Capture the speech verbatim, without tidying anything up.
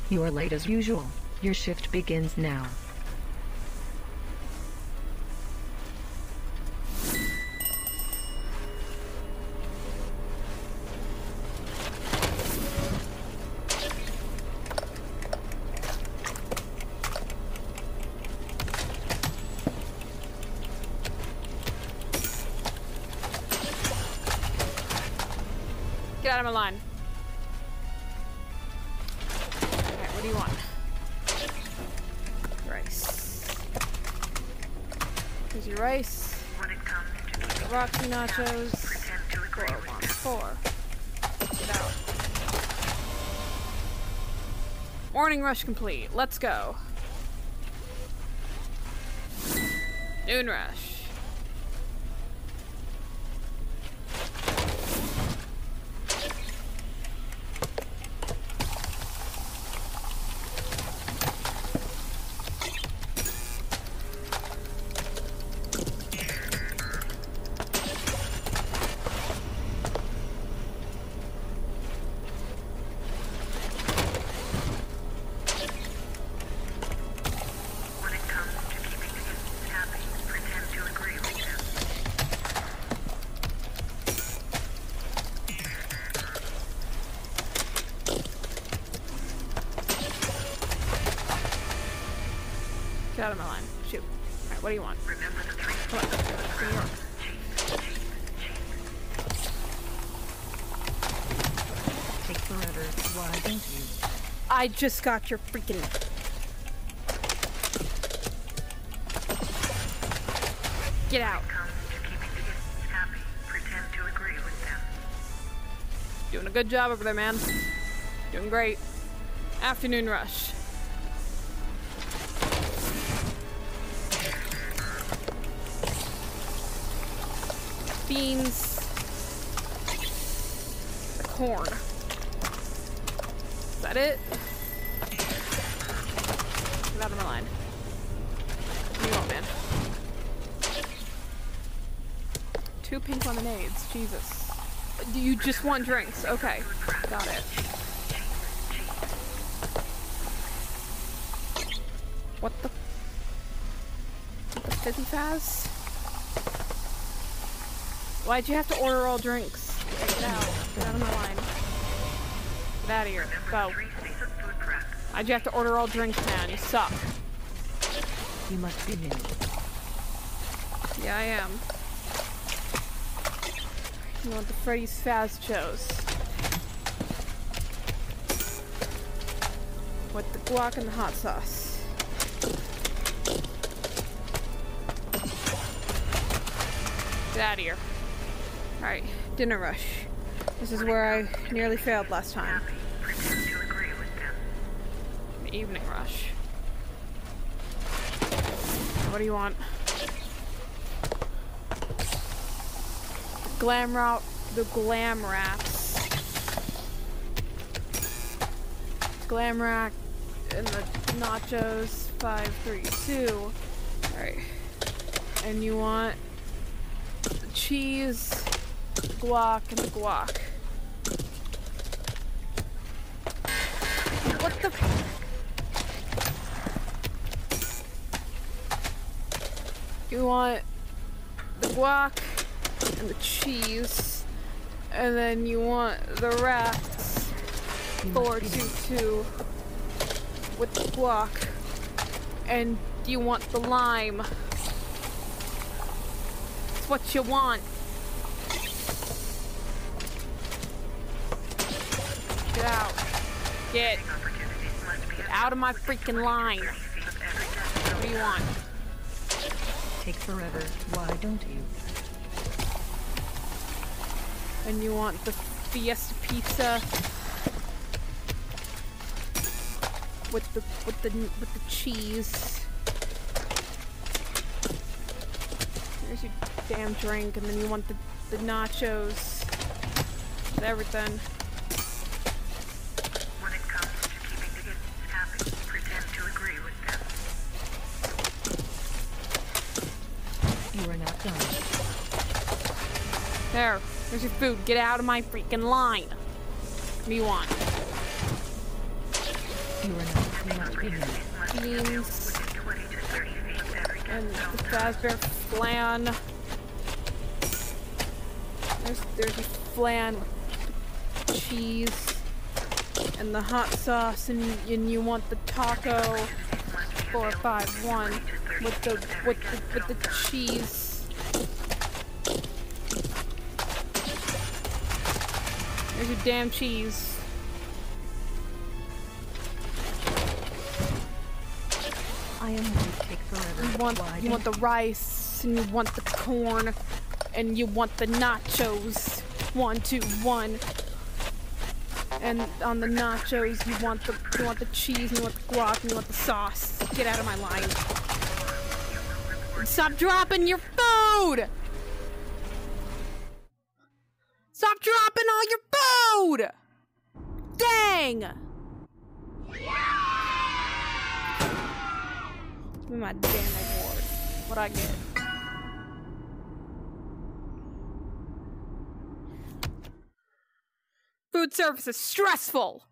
You are late as usual. Your shift begins now. Get out of my line. Alright, what do you want? Rice. Here's your rice. Rocky nachos. Four, one, four. Get out. Morning rush complete. Let's go. Noon rush. Get out of my line. Shoot. Alright, what do you want? Remember the three. Come on. Give me yours. Take forever. Why don't you? I just got your freaking... Get out. Doing a good job over there, man. Doing great. Afternoon rush. Beans, the corn. Is that it? Get out of my line. What do you want, man? Two pink lemonades. Jesus. Do you just want drinks? Okay. Got it. What the? What the fizzy fazz? Why'd you have to order all drinks? Get out. Get out of my line. Get out of here. Go. Why'd you have to order all drinks, man? You suck. You must be new. Yeah, I am. You want the Freddy's Faz chose. With the guac and the hot sauce. Get out of here. Alright, dinner rush. This is where I nearly failed last time. The evening rush. What do you want? The glam route, the glam wraps. Glam rack and the nachos. Five, three, two. Alright. And you want the cheese, guac, and the guac. What the f- You want the guac and the cheese, and then you want the wraps. Four, two, two, with the guac, and you want the lime. It's what you want. Get out. Get, get out of my freaking line. What do you want? Take forever. Why don't you? And you want the Fiesta pizza with the with the with the cheese. Here's your damn drink, and then you want the the nachos with everything. When it comes to keeping the kids happy, pretend to agree with them. You are not done. There, there's your food. Get out of my freaking line. What do you want? You are not. You must be here. beans, twenty to thirty feet every and the raspberry flan. There's there's the flan, cheese, and the hot sauce, and and you want the taco four five one with the with the with the cheese. There's your damn cheese. I am going to take forever. You want Why you want the don't rice, and you want the corn, and you want the nachos. One, two, one. And on the nachos, you want the you want the cheese, and you want the guac, and you want the sauce. Get out of my line. Stop dropping your food! Stop dropping all your food! Dang! Give me my damn reward. What'd I get? Food service is stressful!